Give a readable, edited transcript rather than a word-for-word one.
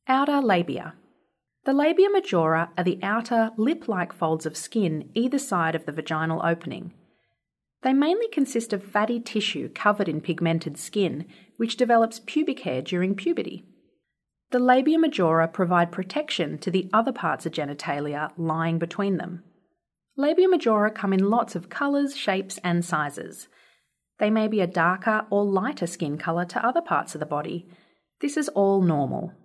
Outer labia. The labia majora are the outer, lip-like folds of skin either side of the vaginal opening. They mainly consist of fatty tissue covered in pigmented skin, which develops pubic hair during puberty. The labia majora provide protection to the other parts of genitalia lying between them. Labia majora come in lots of colours, shapes and sizes. They may be a darker or lighter skin colour to other parts of the body. This is all normal.